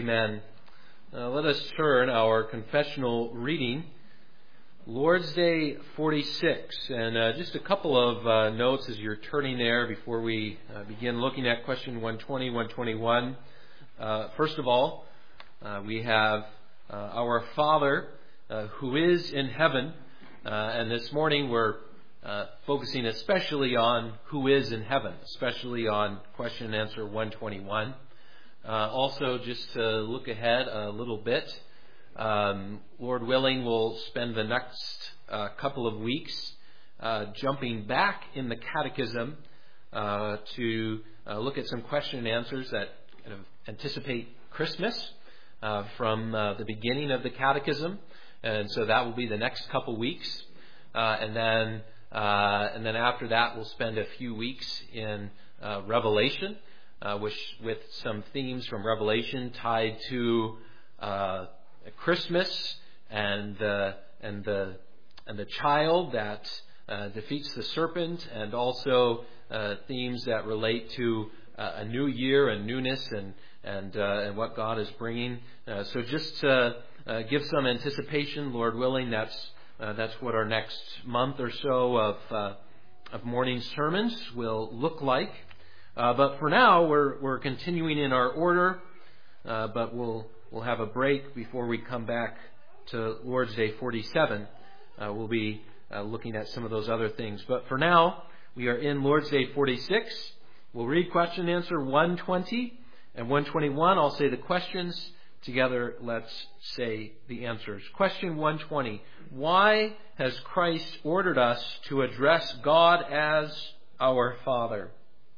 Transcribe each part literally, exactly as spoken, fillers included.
Amen. Uh, let us turn our confessional reading, Lord's Day forty-six. And uh, just a couple of uh, notes as you're turning there before we uh, begin looking at question one twenty, one twenty-one. Uh, first of all, uh, we have uh, our Father uh, who is in heaven. Uh, and this morning we're uh, focusing especially on who is in heaven, especially on question and answer one twenty-one. Uh, also, just to look ahead a little bit, um, Lord willing, we'll spend the next uh, couple of weeks uh, jumping back in the Catechism uh, to uh, look at some question and answers that kind of anticipate Christmas uh, from uh, the beginning of the Catechism, and so that will be the next couple weeks, uh, and then uh, and then after that, we'll spend a few weeks in uh, Revelation. Uh, which, with some themes from Revelation tied to uh, Christmas and uh, and the and the child that uh, defeats the serpent, and also uh, themes that relate to uh, a new year and newness and and uh, and what God is bringing. Uh, so just to uh, give some anticipation, Lord willing, that's uh, that's what our next month or so of uh, of morning sermons will look like. Uh, but for now, we're we're continuing in our order, uh, but we'll we'll have a break before we come back to Lord's Day forty-seven. Uh, we'll be uh, looking at some of those other things. But for now, we are in Lord's Day forty-six. We'll read question and answer one twenty and one twenty-one. I'll say the questions. Together, let's say the answers. Question one twenty. Why has Christ ordered us to address God as our Father?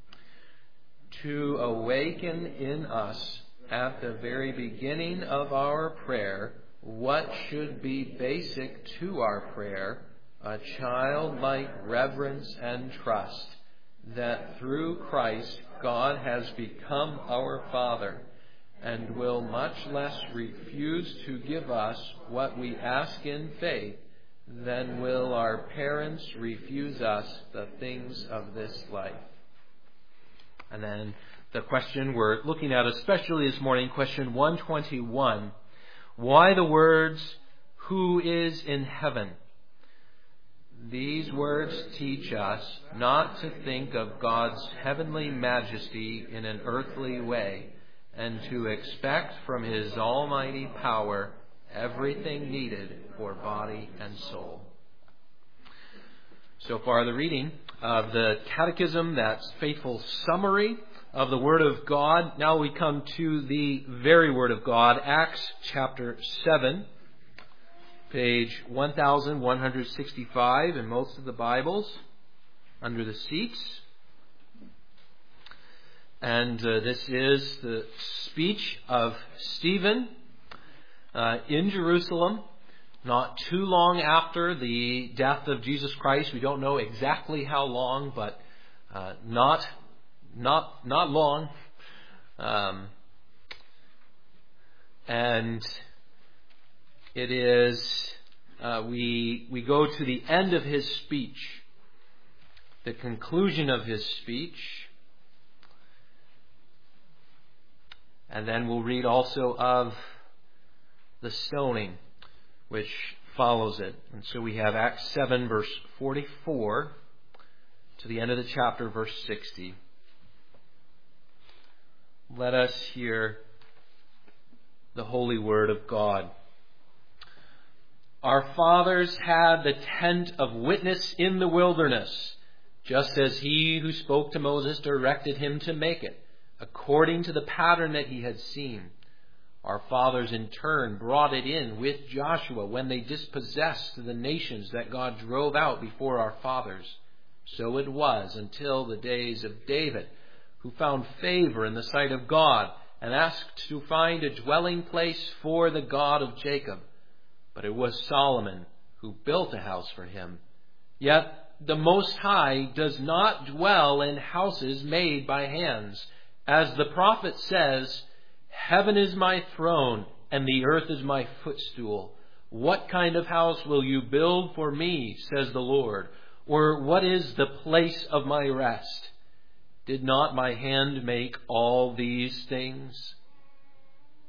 To awaken in us at the very beginning of our prayer what should be basic to our prayer, a childlike reverence and trust that through Christ God has become our Father and will much less refuse to give us what we ask in faith than will our parents refuse us the things of this life. And then the question we're looking at especially this morning, question one twenty-one. Why the words, who is in heaven? These words teach us not to think of God's heavenly majesty in an earthly way, and to expect from His almighty power everything needed for body and soul. So far, the reading of the Catechism, that's faithful summary of the Word of God. Now we come to the very Word of God, Acts chapter seven, page one thousand one hundred sixty-five in most of the Bibles, under the seats. And uh, this is the speech of Stephen uh, in Jerusalem, not too long after the death of Jesus Christ. We don't know exactly how long, but uh, not not not long. Um, and it is uh, we we go to the end of his speech, the conclusion of his speech, and then we'll read also of the stoning which follows it. And so we have Acts seven, verse forty-four, to the end of the chapter, verse sixty. Let us hear the holy word of God. Our fathers had the tent of witness in the wilderness, just as he who spoke to Moses directed him to make it, according to the pattern that he had seen. Our fathers in turn brought it in with Joshua when they dispossessed the nations that God drove out before our fathers. So it was until the days of David, who found favor in the sight of God and asked to find a dwelling place for the God of Jacob. But it was Solomon who built a house for him. Yet the Most High does not dwell in houses made by hands. As the prophet says, "Heaven is my throne, and the earth is my footstool. What kind of house will you build for me, says the Lord? Or what is the place of my rest? Did not my hand make all these things?"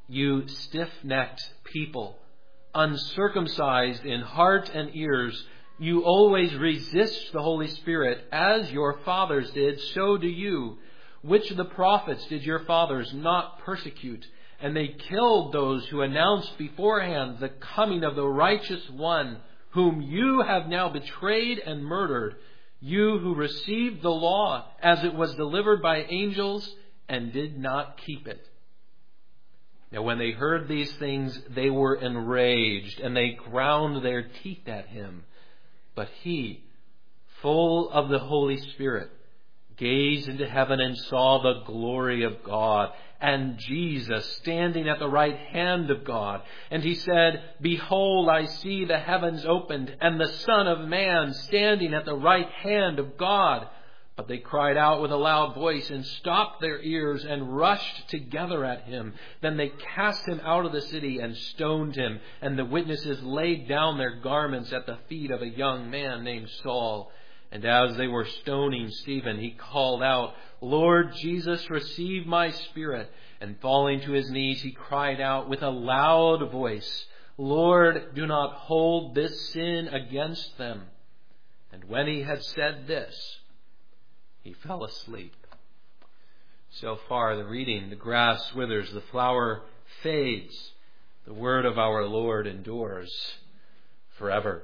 you stiff-necked people, uncircumcised in heart and ears, you always resist the Holy Spirit, as your fathers did, so do you. Which of the prophets did your fathers not persecute? And they killed those who announced beforehand the coming of the righteous one, whom you have now betrayed and murdered, you who received the law as it was delivered by angels and did not keep it. Now when they heard these things, they were enraged, and they ground their teeth at him. But he, full of the Holy Spirit, gazed into heaven and saw the glory of God, and Jesus standing at the right hand of God. And he said, Behold, I see the heavens opened, and the Son of Man standing at the right hand of God. But they cried out with a loud voice and stopped their ears and rushed together at him. Then they cast him out of the city and stoned him. And the witnesses laid down their garments at the feet of a young man named Saul. And as they were stoning Stephen, he called out, Lord Jesus, receive my spirit. And falling to his knees, he cried out with a loud voice, Lord, do not hold this sin against them. And when he had said this, he fell asleep. So far the reading, the grass withers, the flower fades. The word of our Lord endures forever.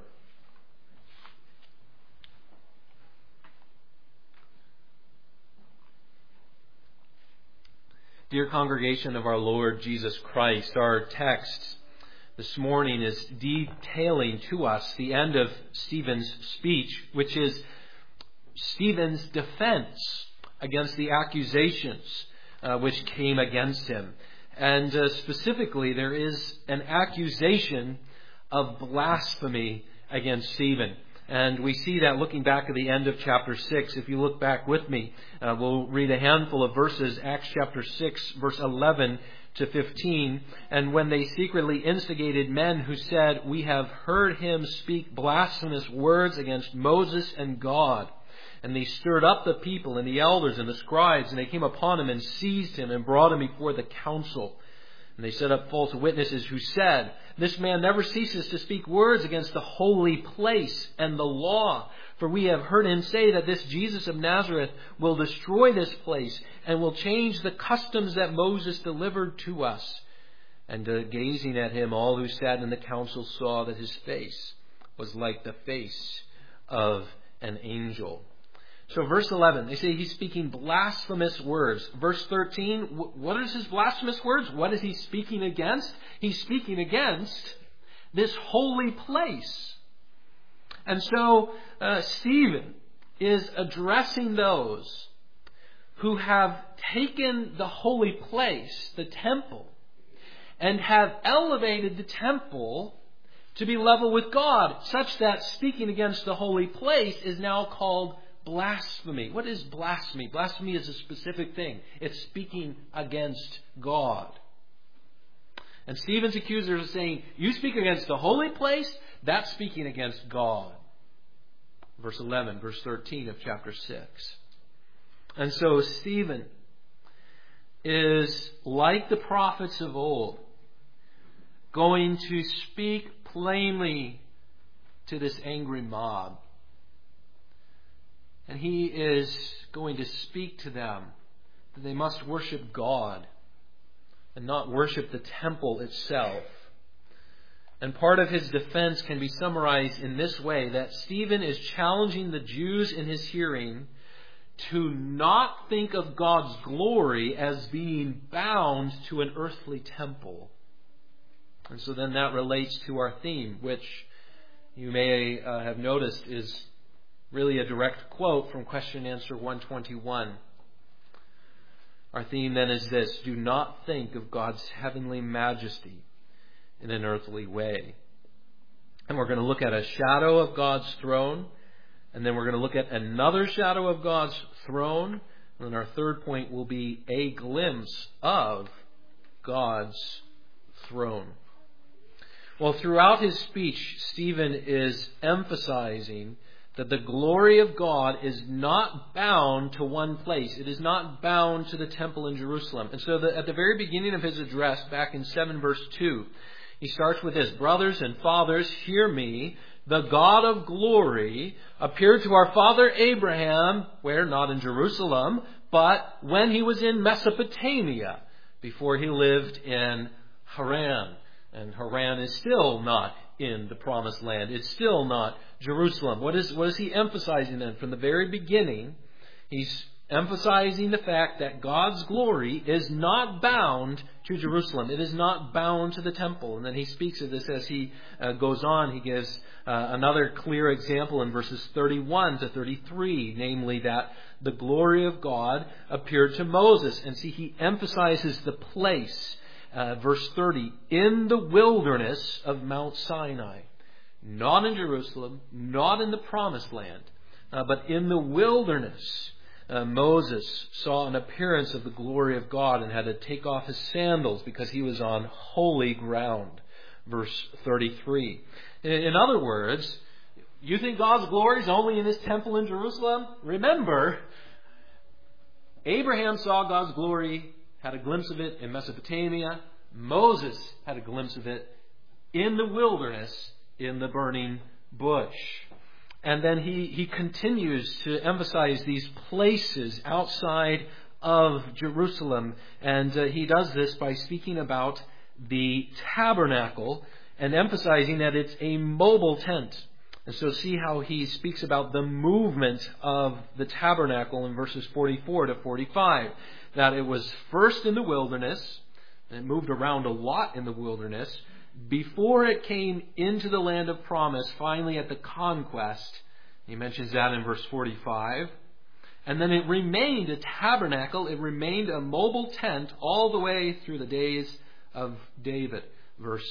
Dear congregation of our Lord Jesus Christ, our text this morning is detailing to us the end of Stephen's speech, which is Stephen's defense against the accusations uh, which came against him. And uh, specifically, there is an accusation of blasphemy against Stephen. And we see that looking back at the end of chapter six. If you look back with me, uh, we'll read a handful of verses, Acts chapter six, verse eleven to fifteen. And when they secretly instigated men who said, We have heard him speak blasphemous words against Moses and God. And they stirred up the people and the elders and the scribes, and they came upon him and seized him and brought him before the council. And they set up false witnesses who said, This man never ceases to speak words against the holy place and the law. For we have heard him say that this Jesus of Nazareth will destroy this place and will change the customs that Moses delivered to us. And uh, gazing at him, all who sat in the council saw that his face was like the face of an angel. So verse eleven, they say he's speaking blasphemous words. Verse thirteen, what is his blasphemous words? What is he speaking against? He's speaking against this holy place. And so uh, Stephen is addressing those who have taken the holy place, the temple, and have elevated the temple to be level with God, such that speaking against the holy place is now called blasphemy. What is blasphemy? Blasphemy is a specific thing. It's speaking against God. And Stephen's accusers are saying, you speak against the holy place, that's speaking against God. Verse eleven, verse thirteen of chapter six. And so Stephen is, like the prophets of old, going to speak plainly to this angry mob. And he is going to speak to them that they must worship God and not worship the temple itself. And part of his defense can be summarized in this way, that Stephen is challenging the Jews in his hearing to not think of God's glory as being bound to an earthly temple. And so then that relates to our theme, which you may uh, have noticed is really a direct quote from question and answer one twenty-one. Our theme then is this: do not think of God's heavenly majesty in an earthly way. And we're going to look at a shadow of God's throne, and then we're going to look at another shadow of God's throne, and then our third point will be a glimpse of God's throne. Well, throughout his speech, Stephen is emphasizing that the glory of God is not bound to one place. It is not bound to the temple in Jerusalem. And so the, at the very beginning of his address, back in seven verse two, he starts with this: "Brothers and fathers, hear me. The God of glory appeared to our father Abraham," where? Not in Jerusalem, but when he was in Mesopotamia, before he lived in Haran. And Haran is still not in the promised land. It's still not Jerusalem. What is, what is he emphasizing then? From the very beginning, he's emphasizing the fact that God's glory is not bound to Jerusalem. It is not bound to the temple. And then he speaks of this as he uh, goes on. He gives uh, another clear example in verses thirty-one to thirty-three, namely that the glory of God appeared to Moses. And see, he emphasizes the place. Uh, verse thirty, in the wilderness of Mount Sinai. Not in Jerusalem, not in the promised land, uh, but in the wilderness. Uh, Moses saw an appearance of the glory of God and had to take off his sandals because he was on holy ground. Verse thirty-three. In, in other words, you think God's glory is only in his temple in Jerusalem? Remember, Abraham saw God's glory, had a glimpse of it in Mesopotamia. Moses had a glimpse of it in the wilderness, in the burning bush. And then he, he continues to emphasize these places outside of Jerusalem. And uh, he does this by speaking about the tabernacle and emphasizing that it's a mobile tent. And so see how he speaks about the movement of the tabernacle in verses forty-four to forty-five. That it was first in the wilderness, and it moved around a lot in the wilderness, before it came into the land of promise, finally at the conquest. He mentions that in verse forty-five. And then it remained a tabernacle, it remained a mobile tent all the way through the days of David, verse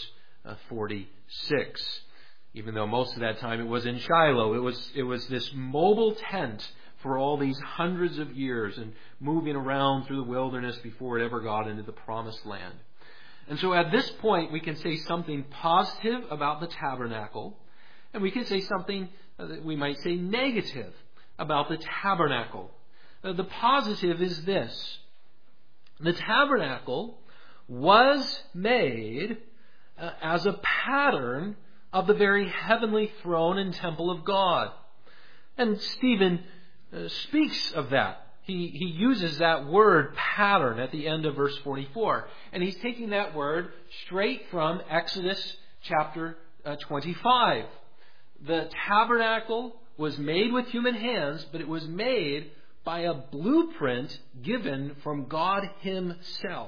forty-six. Even though most of that time it was in Shiloh, it was, it was this mobile tent for all these hundreds of years and moving around through the wilderness before it ever got into the promised land. And so at this point we can say something positive about the tabernacle, and we can say something that we might say negative about the tabernacle. The positive is this: the tabernacle was made uh, as a pattern of the very heavenly throne and temple of God. And Stephen uh, speaks of that. He, he uses that word pattern at the end of verse forty-four. And he's taking that word straight from Exodus chapter uh, twenty-five. The tabernacle was made with human hands, but it was made by a blueprint given from God himself.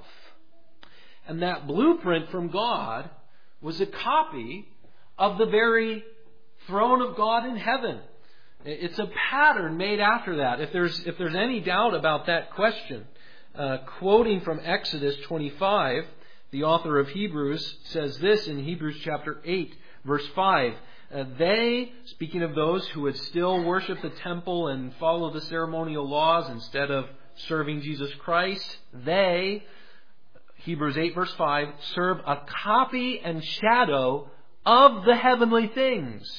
And that blueprint from God was a copy of the very throne of God in heaven. It's a pattern made after that. If there's if there's any doubt about that question, uh, quoting from Exodus twenty-five, the author of Hebrews says this in Hebrews chapter eight, verse five. Uh, they, speaking of those who would still worship the temple and follow the ceremonial laws instead of serving Jesus Christ, they, Hebrews eight, verse five, serve a copy and shadow of the heavenly things.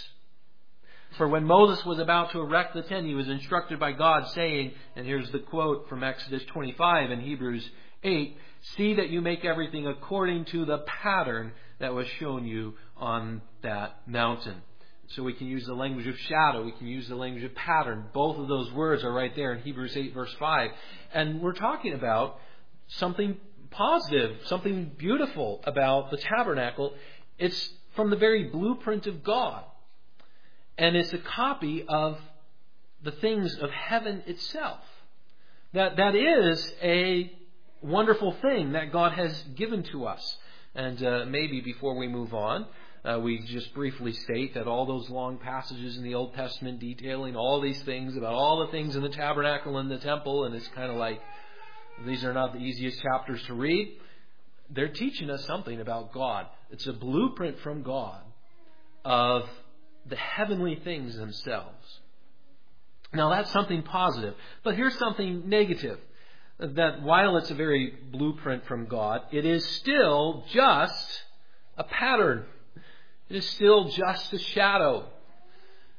For when Moses was about to erect the tent, he was instructed by God, saying, and here's the quote from Exodus twenty-five and Hebrews eight, "See that you make everything according to the pattern that was shown you on that mountain." So we can use the language of shadow, we can use the language of pattern. Both of those words are right there in Hebrews eight, verse five. And we're talking about something positive, something beautiful about the tabernacle. It's from the very blueprint of God. And it's a copy of the things of heaven itself. That that is a wonderful thing that God has given to us. And uh, maybe before we move on, uh, we just briefly state that all those long passages in the Old Testament detailing all these things about all the things in the tabernacle and the temple, and it's kind of like these are not the easiest chapters to read. They're teaching us something about God. It's a blueprint from God of the heavenly things themselves. Now that's something positive. But here's something negative. That while it's a very blueprint from God, it is still just a pattern. It is still just a shadow.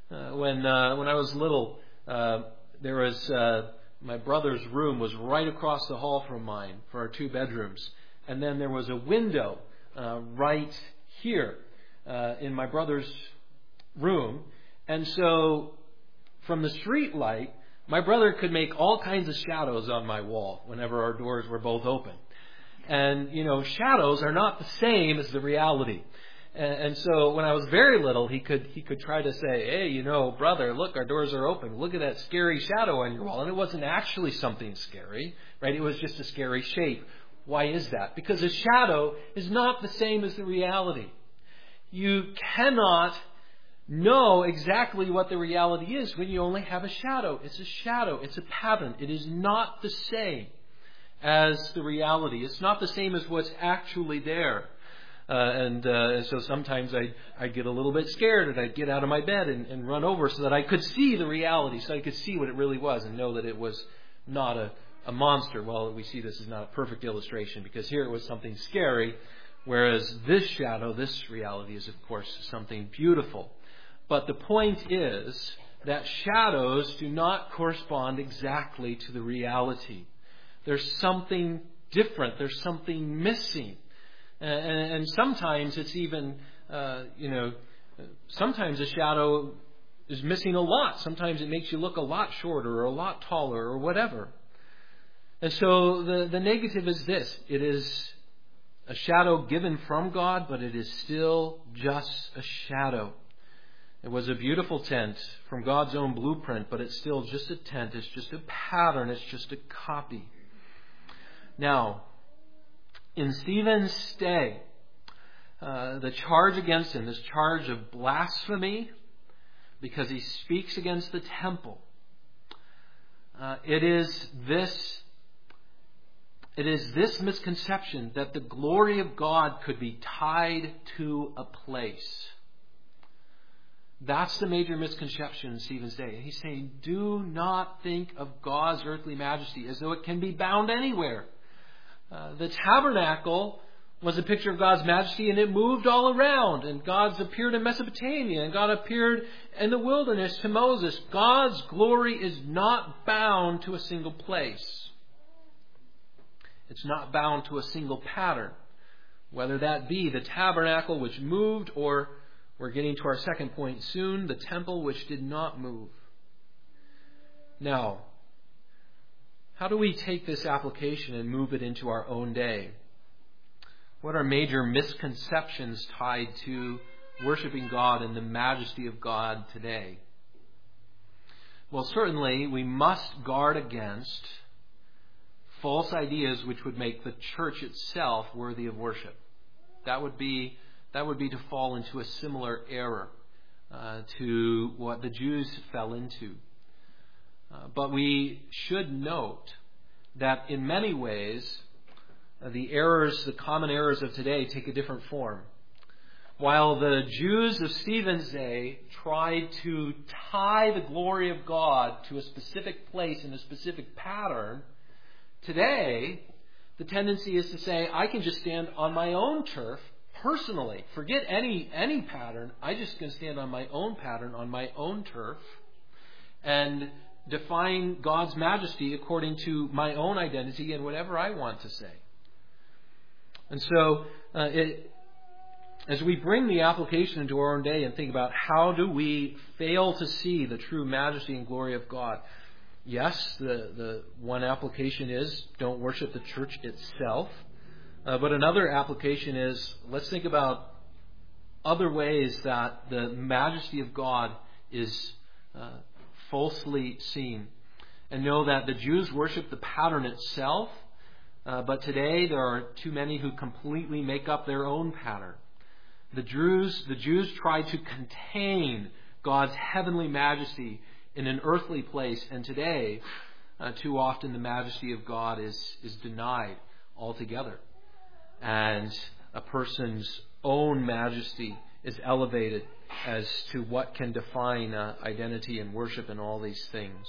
Uh, when uh, when I was little, uh, there was uh, my brother's room was right across the hall from mine for our two bedrooms, and then there was a window uh, right here uh, in my brother's room, and so from the street light, my brother could make all kinds of shadows on my wall whenever our doors were both open. And, you know, shadows are not the same as the reality. And, and so when I was very little, he could he could try to say, hey, you know, brother, look, our doors are open. Look at that scary shadow on your wall. And it wasn't actually something scary, right? It was just a scary shape. Why is that? Because a shadow is not the same as the reality. You cannot know exactly what the reality is when you only have a shadow. It's a shadow. It's a pattern. It is not the same as the reality. It's not the same as what's actually there. Uh, and, uh, and so sometimes I'd, I'd get a little bit scared and I'd get out of my bed and, and run over so that I could see the reality, so I could see what it really was and know that it was not a, a monster. Well, we see this is not a perfect illustration because here it was something scary, whereas this shadow, this reality is, of course, something beautiful. But the point is that shadows do not correspond exactly to the reality. There's something different. There's something missing. And, and sometimes it's even, uh, you know, sometimes a shadow is missing a lot. Sometimes it makes you look a lot shorter or a lot taller or whatever. And so the, the negative is this. It is a shadow given from God, but it is still just a shadow. It was a beautiful tent from God's own blueprint, but it's still just a tent. It's just a pattern. It's just a copy. Now, in Stephen's day, uh, the charge against him, this charge of blasphemy, because he speaks against the temple, uh, it is this, it is this misconception that the glory of God could be tied to a place. That's the major misconception in Stephen's day. And he's saying, do not think of God's earthly majesty as though it can be bound anywhere. Uh, the tabernacle was a picture of God's majesty, and it moved all around. And God appeared in Mesopotamia, and God appeared in the wilderness to Moses. God's glory is not bound to a single place. It's not bound to a single pattern. Whether that be the tabernacle which moved, or we're getting to our second point soon, the temple which did not move. Now, how do we take this application and move it into our own day? What are major misconceptions tied to worshiping God and the majesty of God today? Well, certainly we must guard against false ideas which would make the church itself worthy of worship. That would be that would be to fall into a similar error uh, to what the Jews fell into. Uh, but we should note that in many ways, uh, the errors, the common errors of today take a different form. While the Jews of Stephen's day tried to tie the glory of God to a specific place in a specific pattern, today the tendency is to say, I can just stand on my own turf personally. Forget any any pattern. I just can stand on my own pattern, on my own turf, and define God's majesty according to my own identity and whatever I want to say. And so, uh, it, as we bring the application into our own day and think about how do we fail to see the true majesty and glory of God, yes, the, the one application is don't worship the church itself. Uh, but another application is let's think about other ways that the majesty of God is uh, falsely seen. And know that the Jews worship the pattern itself, uh, but today there are too many who completely make up their own pattern. The Jews, the Jews try to contain God's heavenly majesty in an earthly place, and today, uh, too often the majesty of God is, is denied altogether. And a person's own majesty is elevated as to what can define uh, identity and worship and all these things.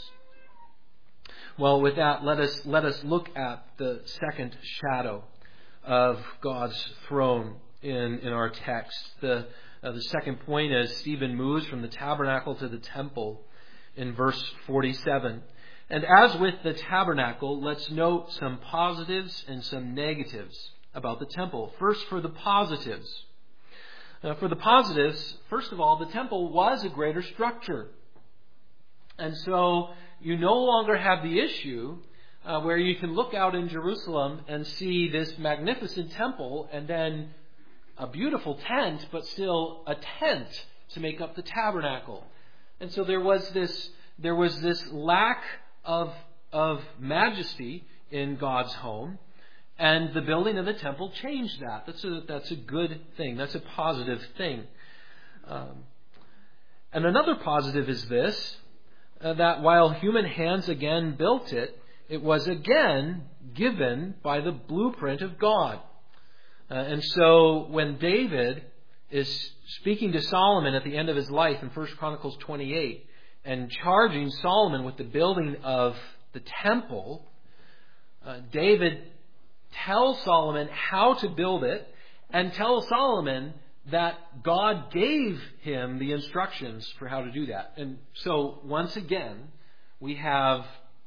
Well, with that, let us let us look at the second shadow of God's throne in, in our text. The uh, the second point as Stephen moves from the tabernacle to the temple in verse forty-seven. And as with the tabernacle, let's note some positives and some negatives about the temple. First, for the positives. Uh, for the positives, first of all, the temple was a greater structure. And so you no longer have the issue uh, where you can look out in Jerusalem and see this magnificent temple and then a beautiful tent, but still a tent to make up the tabernacle. And so there was this, there was this lack of, of majesty in God's home. And the building of the temple changed that. That's a, that's a good thing. That's a positive thing. Um, and another positive is this, uh, that while human hands again built it, it was again given by the blueprint of God. Uh, and so when David is speaking to Solomon at the end of his life in First Chronicles twenty-eight and charging Solomon with the building of the temple, uh, David tells Solomon how to build it and tells Solomon that God gave him the instructions for how to do that. And so once again, we have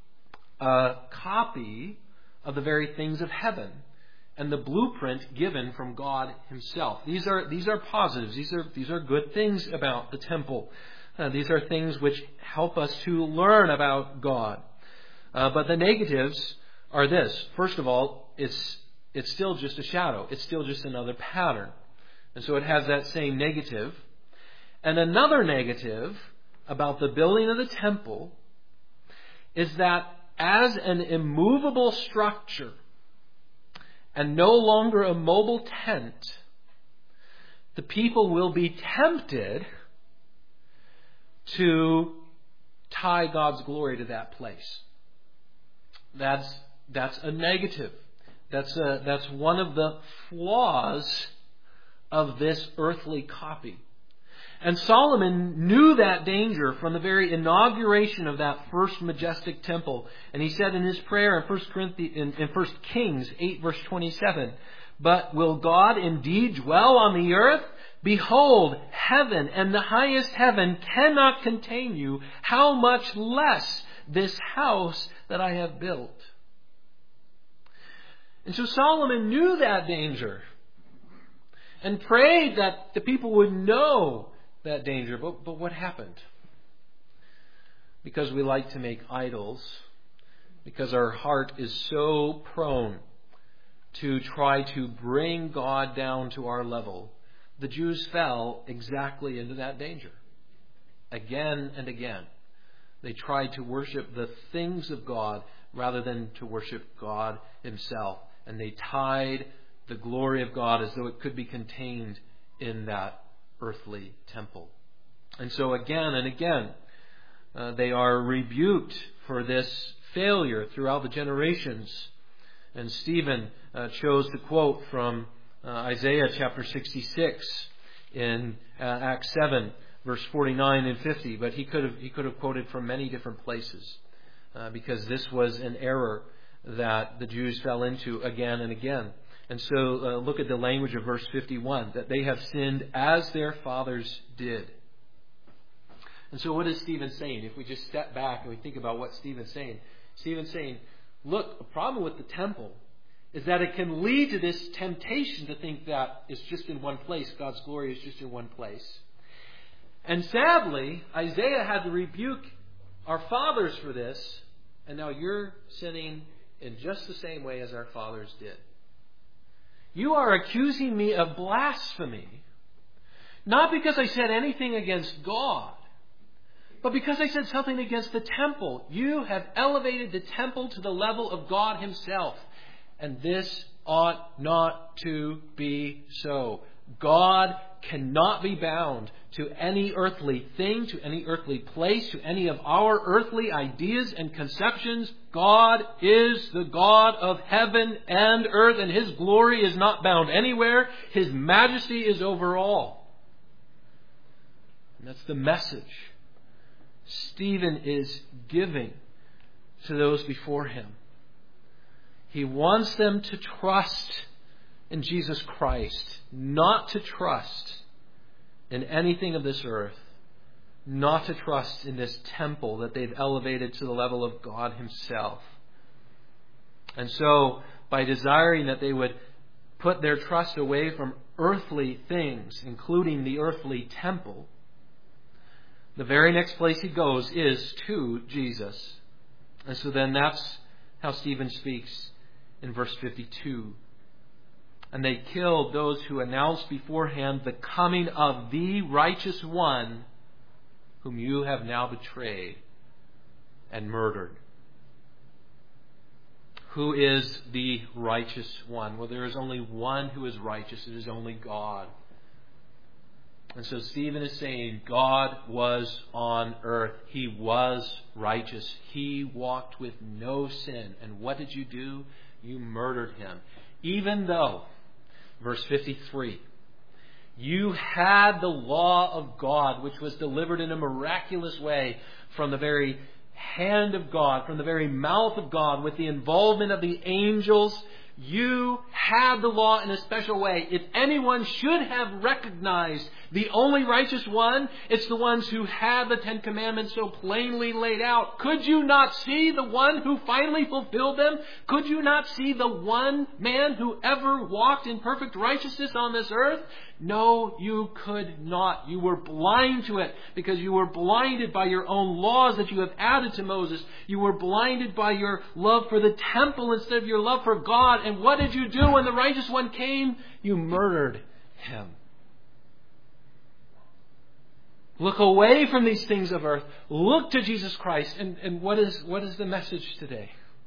a copy of the very things of heaven and the blueprint given from God himself. These are these are positives. These are these are good things about the temple. Uh, these are things which help us to learn about God. Uh, but the negatives are this. First of all, it's it's still just a shadow. It's still just another pattern. And so it has that same negative. And another negative about the building of the temple is that as an immovable structure and no longer a mobile tent, the people will be tempted to tie God's glory to that place. That's that's a negative. That's a, that's one of the flaws of this earthly copy. And Solomon knew that danger from the very inauguration of that first majestic temple. And he said in his prayer in First Corinthians, in, in First Kings eight verse twenty-seven, "But will God indeed dwell on the earth? Behold, heaven and the highest heaven cannot contain you. How much less this house that I have built?" And so Solomon knew that danger and prayed that the people would know that danger. But, but what happened? Because we like to make idols, because our heart is so prone to try to bring God down to our level, the Jews fell exactly into that danger. Again and again. They tried to worship the things of God rather than to worship God himself. And they tied the glory of God as though it could be contained in that earthly temple. And so again and again, uh, they are rebuked for this failure throughout the generations. And Stephen uh, chose to quote from uh, Isaiah chapter sixty-six in uh, Acts seven, verse forty-nine and fifty. But he could have he could have quoted from many different places uh, because this was an error that the Jews fell into again and again. And so uh, look at the language of verse fifty-one, that they have sinned as their fathers did. And so what is Stephen saying? If we just step back and we think about what Stephen's saying, Stephen's saying, look, the problem with the temple is that it can lead to this temptation to think that it's just in one place. God's glory is just in one place. And sadly, Isaiah had to rebuke our fathers for this. And now you're sinning in just the same way as our fathers did. You are accusing me of blasphemy, not because I said anything against God, but because I said something against the temple. You have elevated the temple to the level of God himself. And this ought not to be so. God cannot be bound to any earthly thing, to any earthly place, to any of our earthly ideas and conceptions. God is the God of heaven and earth, and his glory is not bound anywhere. His majesty is over all. And that's the message Stephen is giving to those before him. He wants them to trust in Jesus Christ, not to trust in anything of this earth, not to trust in this temple that they've elevated to the level of God Himself. And so, by desiring that they would put their trust away from earthly things, including the earthly temple, the very next place he goes is to Jesus. And so then that's how Stephen speaks in verse fifty-two. And they killed those who announced beforehand the coming of the righteous one, whom you have now betrayed and murdered. Who is the righteous one? Well, there is only one who is righteous. It is only God. And so Stephen is saying God was on earth. He was righteous. He walked with no sin. And what did you do? You murdered him. Even though, verse fifty-three, you had the law of God, which was delivered in a miraculous way from the very hand of God, from the very mouth of God, with the involvement of the angels. You had the law in a special way. If anyone should have recognized the only righteous one, it's the ones who had the Ten Commandments so plainly laid out. Could you not see the one who finally fulfilled them? Could you not see the one man who ever walked in perfect righteousness on this earth? No, you could not. You were blind to it because you were blinded by your own laws that you have added to Moses. You were blinded by your love for the temple instead of your love for God. And what did you do when the righteous one came? You murdered him. Look away from these things of earth. Look to Jesus Christ. And, and what is, what is the message today?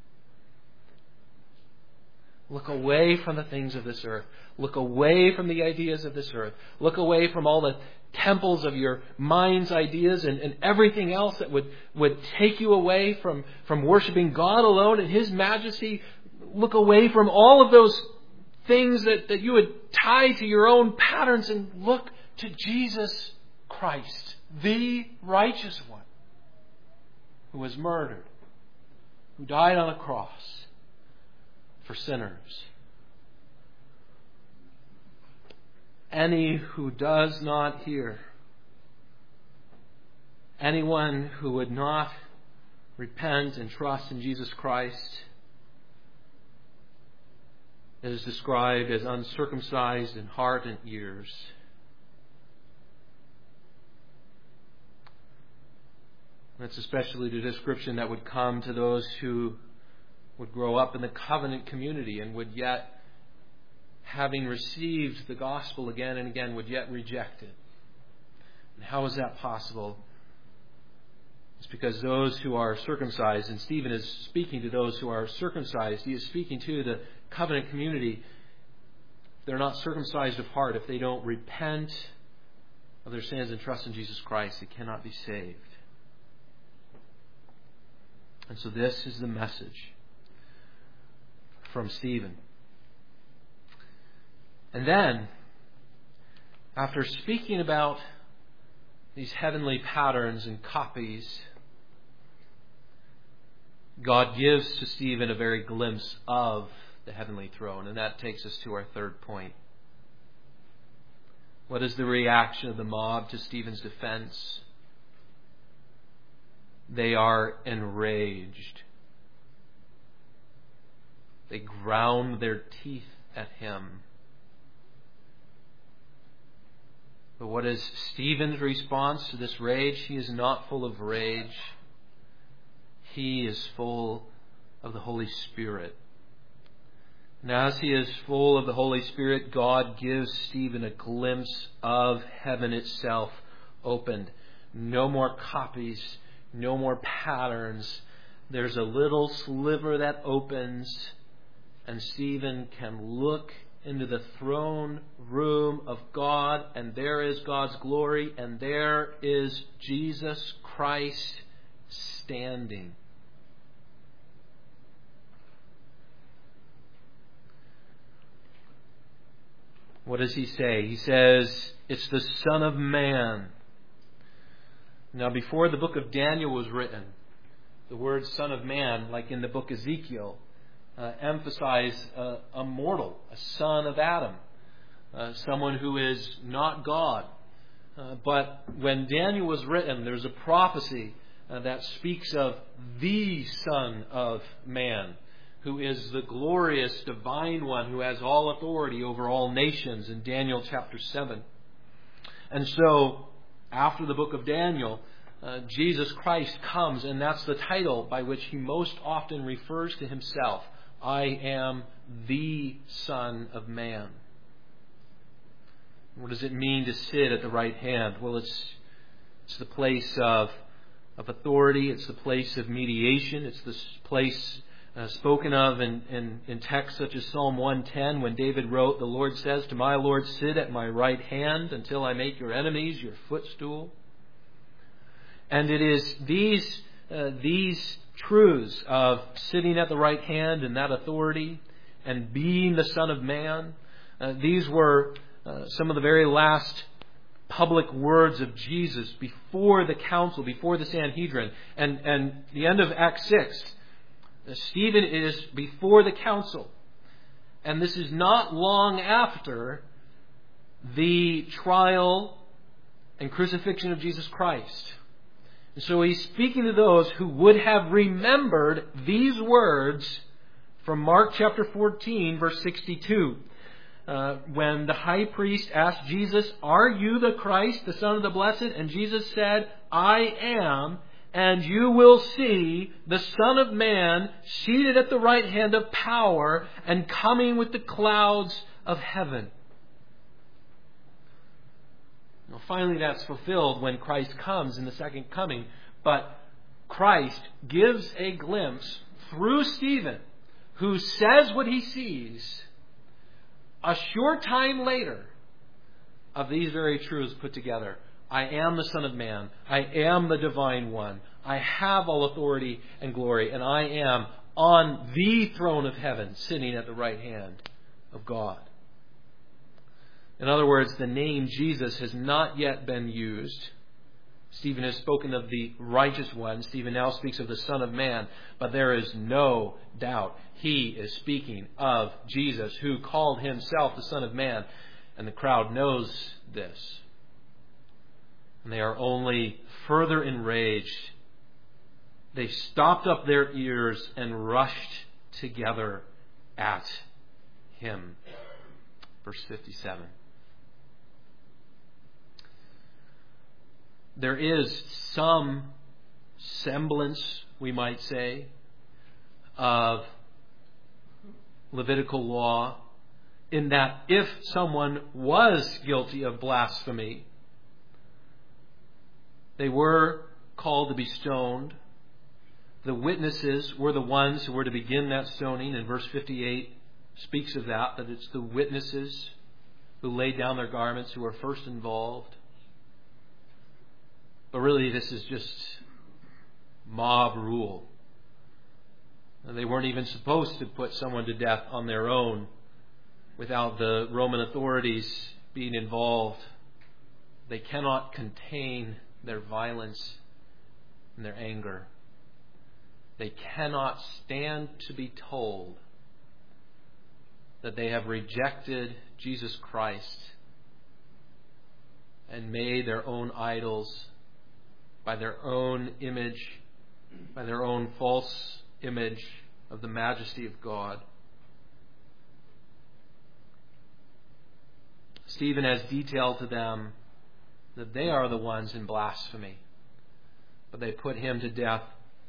Look away from the things of this earth. Look away from the ideas of this earth. Look away from all the temples of your mind's ideas and, and everything else that would, would take you away from, from worshiping God alone and His majesty. Look away from all of those things that, that you would tie to your own patterns and look to Jesus Christ, the righteous one, who was murdered, who died on a cross for sinners. Any who does not hear, anyone who would not repent and trust in Jesus Christ, is described as uncircumcised in heart and ears. That's especially the description that would come to those who would grow up in the covenant community and would yet, having received the gospel again and again, would yet reject it. And how is that possible? It's because those who are circumcised, and Stephen is speaking to those who are circumcised, he is speaking to the covenant community. They're not circumcised of heart. If they don't repent of their sins and trust in Jesus Christ, they cannot be saved. And so this is the message from Stephen. And then, after speaking about these heavenly patterns and copies, God gives to Stephen a very glimpse of the heavenly throne. And that takes us to our third point. What is the reaction of the mob to Stephen's defense? They are enraged. They ground their teeth at him. But what is Stephen's response to this rage? He is not full of rage. He is full of the Holy Spirit. And as he is full of the Holy Spirit, God gives Stephen a glimpse of heaven itself opened. No more copies. No more patterns. There's a little sliver that opens, and Stephen can look into the throne room of God, and there is God's glory, and there is Jesus Christ standing. What does he say? He says, it's the Son of Man. Now, before the book of Daniel was written, the word Son of Man, like in the book Ezekiel, uh, emphasized uh, a mortal, a son of Adam, uh, someone who is not God, Uh, but when Daniel was written, there's a prophecy uh, that speaks of the Son of Man, who is the glorious divine one who has all authority over all nations in Daniel chapter seven. And so, after the book of Daniel, uh, Jesus Christ comes, and that's the title by which he most often refers to himself. I am the Son of Man. What does it mean to sit at the right hand? Well, it's it's the place of of authority. It's the place of mediation. It's the place uh, spoken of in, in, in texts such as Psalm one ten, when David wrote, "The Lord says to my Lord, sit at my right hand until I make your enemies your footstool." And it is these uh, these truths of sitting at the right hand and that authority and being the Son of Man, uh, these were uh, some of the very last public words of Jesus before the council, before the Sanhedrin. And, and the end of Acts six, uh, Stephen is before the council. And this is not long after the trial and crucifixion of Jesus Christ. And so he's speaking to those who would have remembered these words from Mark chapter fourteen, verse sixty-two. Uh, when the high priest asked Jesus, "Are you the Christ, the Son of the Blessed?" And Jesus said, "I am, and you will see the Son of Man seated at the right hand of power and coming with the clouds of heaven." Now, finally, that's fulfilled when Christ comes in the second coming. But Christ gives a glimpse through Stephen, who says what he sees, a short time later, of these very truths put together. I am the Son of Man. I am the Divine One. I have all authority and glory. And I am on the throne of heaven, sitting at the right hand of God. In other words, the name Jesus has not yet been used. Stephen has spoken of the righteous one. Stephen now speaks of the Son of Man. But there is no doubt he is speaking of Jesus, who called himself the Son of Man. And the crowd knows this. And they are only further enraged. They stopped up their ears and rushed together at him. Verse fifty-seven. There is some semblance, we might say, of Levitical law in that if someone was guilty of blasphemy, they were called to be stoned. The witnesses were the ones who were to begin that stoning. And verse fifty-eight speaks of that, that it's the witnesses who laid down their garments who were first involved. But really, this is just mob rule. And they weren't even supposed to put someone to death on their own without the Roman authorities being involved. They cannot contain their violence and their anger. They cannot stand to be told that they have rejected Jesus Christ and made their own idols by their own image, by their own false image of the majesty of God. Stephen has detailed to them that they are the ones in blasphemy, but they put him to death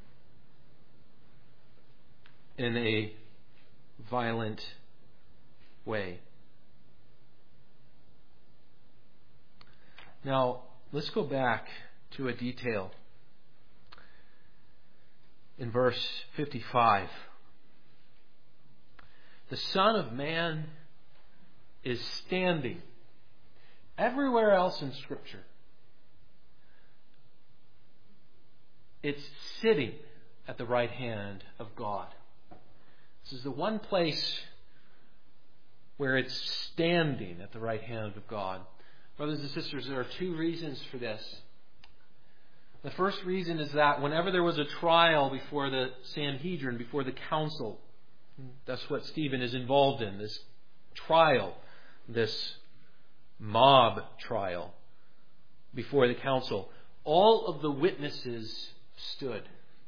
in a violent way. Now, let's go back to a detail in verse fifty-five. The Son of Man is standing. Everywhere else in Scripture, it's sitting at the right hand of God. This is the one place where it's standing at the right hand of God. Brothers and sisters, there are two reasons for this. The first reason is that whenever there was a trial before the Sanhedrin, before the council, that's what Stephen is involved in, this trial, this mob trial. before the council, all of the witnesses stood.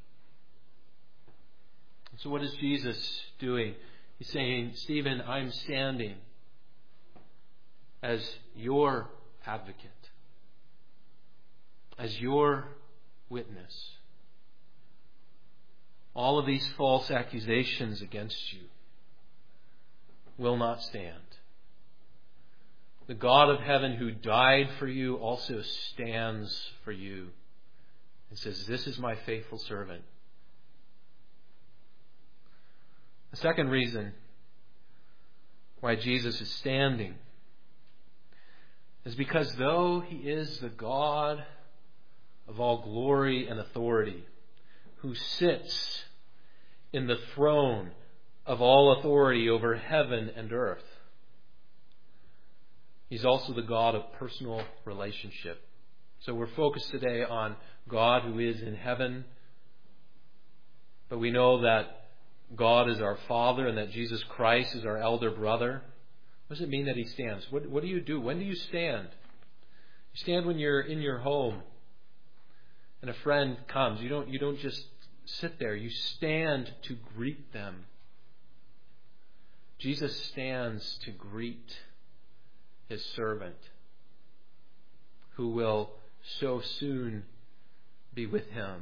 So what is Jesus doing? He's saying, Stephen, I'm standing as your advocate, as your witness. All of these false accusations against you will not stand. The God of heaven who died for you also stands for you and says, this is my faithful servant. The second reason why Jesus is standing is because though He is the God of all glory and authority, who sits in the throne of all authority over heaven and earth, He's also the God of personal relationship. So we're focused today on God who is in heaven, but we know that God is our Father and that Jesus Christ is our elder brother. What does it mean that He stands? What, what do you do? When do you stand? You stand when you're in your home and a friend comes. You don't, you don't just sit there. You stand to greet them. Jesus stands to greet His servant who will so soon be with Him.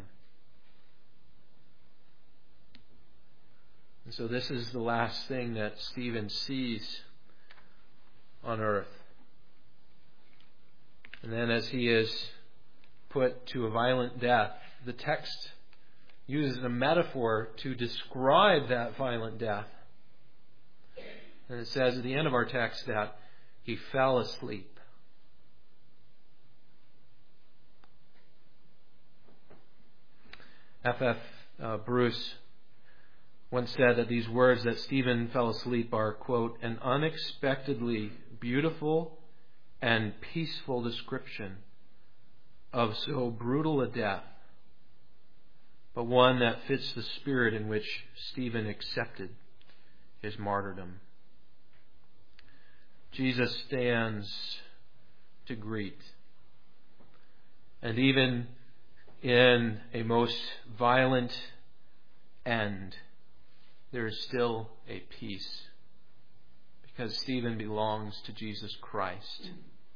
And so this is the last thing that Stephen sees on earth. And then as he is put to a violent death, the text uses a metaphor to describe that violent death. And it says at the end of our text that he fell asleep. F F Uh, Bruce once said that these words that Stephen fell asleep are, quote, an unexpectedly beautiful and peaceful description of so brutal a death, but one that fits the spirit in which Stephen accepted his martyrdom. Jesus stands to greet. And even in a most violent end, there is still a peace, because Stephen belongs to Jesus Christ.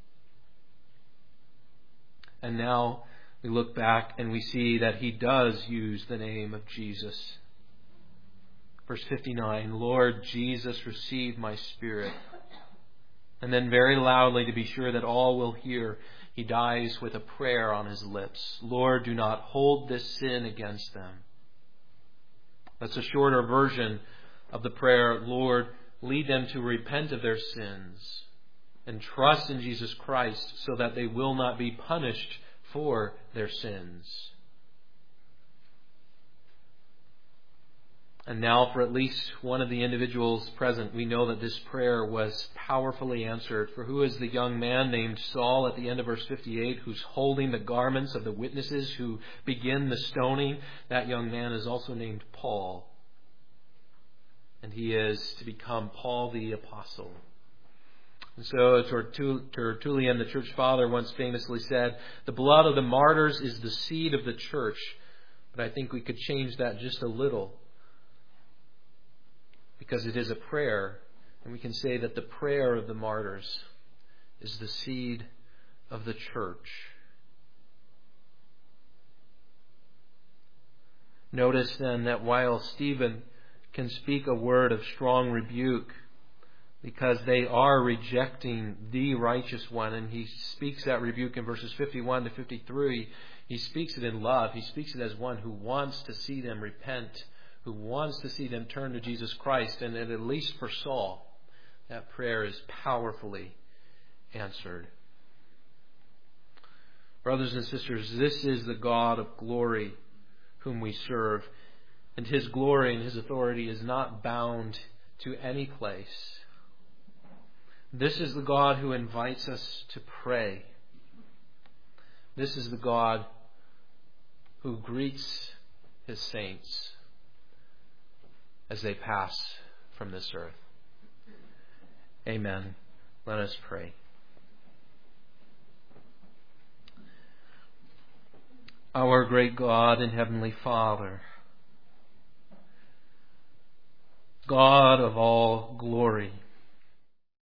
And now we look back and we see that he does use the name of Jesus. Verse fifty-nine, Lord Jesus, receive my spirit. And then very loudly, to be sure that all will hear, he dies with a prayer on his lips. Lord, do not hold this sin against them. That's a shorter version of the prayer, Lord, lead them to repent of their sins and trust in Jesus Christ so that they will not be punished for their sins. And now for at least one of the individuals present, we know that this prayer was powerfully answered. For who is the young man named Saul at the end of verse fifty-eight who's holding the garments of the witnesses who begin the stoning? That young man is also named Paul. And he is to become Paul the Apostle. And so Tertullian, the church father, once famously said, the blood of the martyrs is the seed of the church. But I think we could change that just a little, because it is a prayer, and we can say that the prayer of the martyrs is the seed of the church. Notice then that while Stephen can speak a word of strong rebuke, because they are rejecting the righteous one, and he speaks that rebuke in verses fifty-one to fifty-three, he speaks it in love. He speaks it as one who wants to see them repent, who wants to see them turn to Jesus Christ. And at least for Saul, that prayer is powerfully answered. Brothers and sisters, this is the God of glory whom we serve. And His glory and His authority is not bound to any place. This is the God who invites us to pray. This is the God who greets His saints as they pass from this earth. Amen. Let us pray. Our great God and Heavenly Father, God of all glory,